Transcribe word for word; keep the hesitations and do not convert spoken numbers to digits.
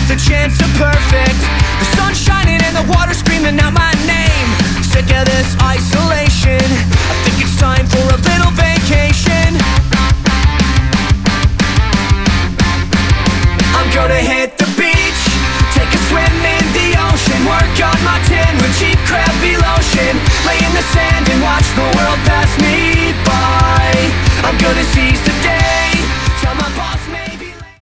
a chance of perfect. The sun's shining and the water screaming out my name. Sick of